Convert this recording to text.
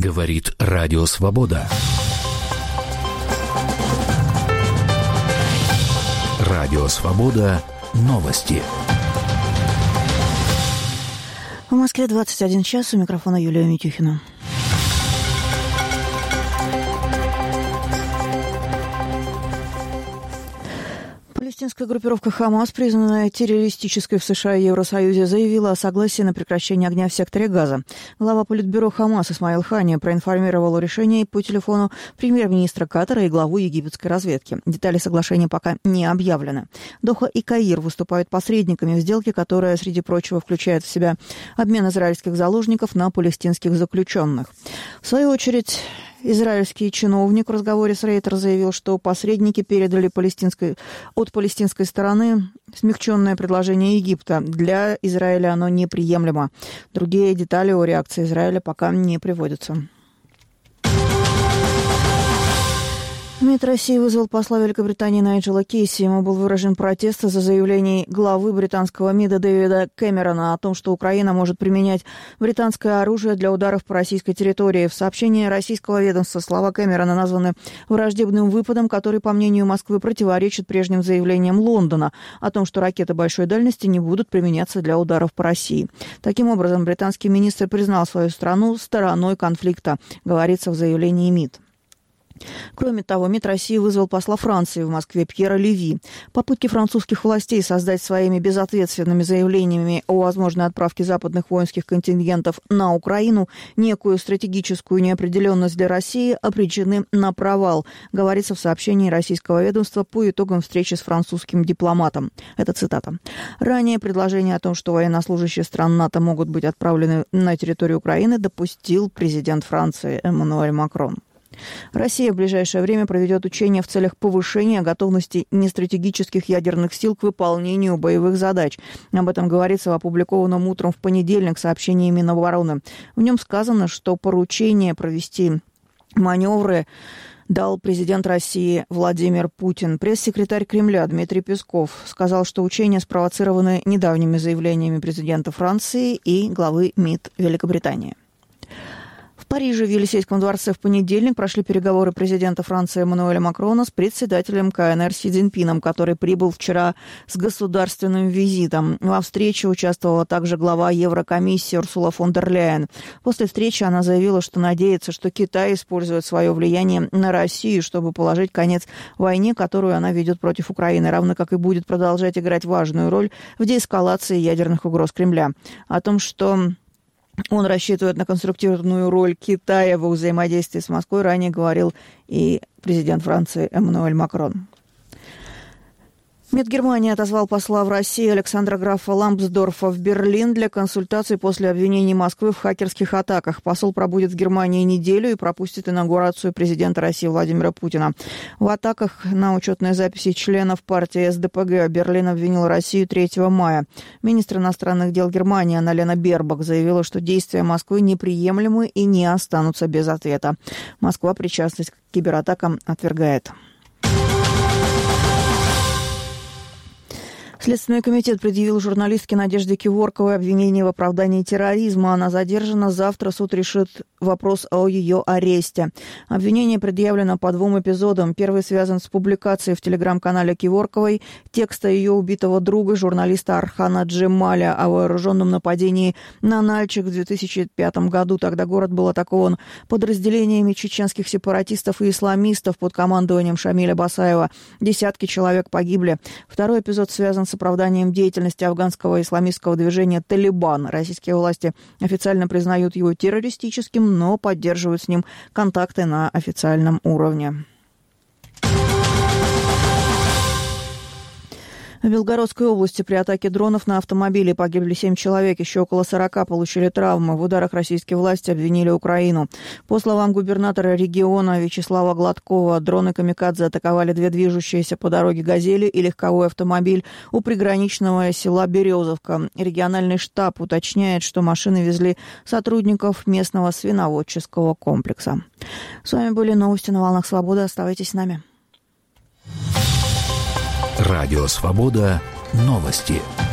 Говорит Радио Свобода. Радио Свобода. Новости. В Москве 21 час. У микрофона Юлия Митюхина. Палестинская группировка «Хамас», признанная террористической в США и Евросоюзе, заявила о согласии на прекращение огня в секторе Газа. Глава Политбюро «Хамас» Исмаил Хания проинформировал о решении по телефону премьер-министра Катара и главу египетской разведки. Детали соглашения пока не объявлены. Доха и Каир выступают посредниками в сделке, которая, среди прочего, включает в себя обмен израильских заложников на палестинских заключенных. В свою очередь, израильский чиновник в разговоре с Рейтер заявил, что посредники передали от палестинской стороны смягченное предложение Египта. Для Израиля оно неприемлемо. Другие детали о реакции Израиля пока не приводятся. МИД России вызвал посла Великобритании Найджела Кейси. Ему был выражен протест за заявление главы британского МИДа Дэвида Кэмерона о том, что Украина может применять британское оружие для ударов по российской территории. В сообщении российского ведомства слова Кэмерона названы враждебным выпадом, который, по мнению Москвы, противоречит прежним заявлениям Лондона о том, что ракеты большой дальности не будут применяться для ударов по России. Таким образом, британский министр признал свою страну стороной конфликта, говорится в заявлении МИД. Кроме того, МИД России вызвал посла Франции в Москве Пьера Леви. Попытки французских властей создать своими безответственными заявлениями о возможной отправке западных воинских контингентов на Украину некую стратегическую неопределенность для России обречены на провал, говорится в сообщении российского ведомства по итогам встречи с французским дипломатом. Это цитата. Ранее предложение о том, что военнослужащие стран НАТО могут быть отправлены на территорию Украины, допустил президент Франции Эммануэль Макрон. Россия в ближайшее время проведет учения в целях повышения готовности нестратегических ядерных сил к выполнению боевых задач. Об этом говорится в опубликованном утром в понедельник сообщении Минобороны. В нем сказано, что поручение провести маневры дал президент России Владимир Путин. Пресс-секретарь Кремля Дмитрий Песков сказал, что учения спровоцированы недавними заявлениями президента Франции и главы МИД Великобритании. В Париже в Елисейском дворце в понедельник прошли переговоры президента Франции Эммануэля Макрона с председателем КНР Си Цзиньпином, который прибыл вчера с государственным визитом. Во встрече участвовала также глава Еврокомиссии Урсула фон дер Ляйен. После встречи она заявила, что надеется, что Китай использует свое влияние на Россию, чтобы положить конец войне, которую она ведет против Украины, равно как и будет продолжать играть важную роль в деэскалации ядерных угроз Кремля. О том, что он рассчитывает на конструктивную роль Китая во взаимодействии с Москвой, ранее говорил и президент Франции Эммануэль Макрон. МИД Германии отозвал посла в России Александра графа Лампсдорфа в Берлин для консультаций после обвинений Москвы в хакерских атаках. Посол пробудет в Германии неделю и пропустит инаугурацию президента России Владимира Путина. В атаках на учетные записи членов партии СДПГ Берлин обвинил Россию 3 мая. Министр иностранных дел Германии Анна-Лена Бербок заявила, что действия Москвы неприемлемы и не останутся без ответа. Москва причастность к кибератакам отвергает. Следственный комитет предъявил журналистке Надежде Киворковой обвинение в оправдании терроризма. Она задержана. Завтра суд решит вопрос о ее аресте. Обвинение предъявлено по 2 эпизодам. Первый связан с публикацией в телеграм-канале Киворковой текста ее убитого друга, журналиста Архана Джемаля, о вооруженном нападении на Нальчик в 2005 году. Тогда город был атакован подразделениями чеченских сепаратистов и исламистов под командованием Шамиля Басаева. Десятки человек погибли. Второй эпизод связан с оправданием деятельности афганского исламистского движения «Талибан». Российские власти официально признают его террористическим, но поддерживают с ним контакты на официальном уровне. В Белгородской области при атаке дронов на автомобили погибли 7 человек, еще около 40 получили травмы. В ударах российские власти обвинили Украину. По словам губернатора региона Вячеслава Гладкова, дроны «Камикадзе» атаковали 2 движущиеся по дороге «Газели» и легковой автомобиль у приграничного села Березовка. Региональный штаб уточняет, что машины везли сотрудников местного свиноводческого комплекса. С вами были новости на «Волнах Свободы». Оставайтесь с нами. Радио Свобода. Новости.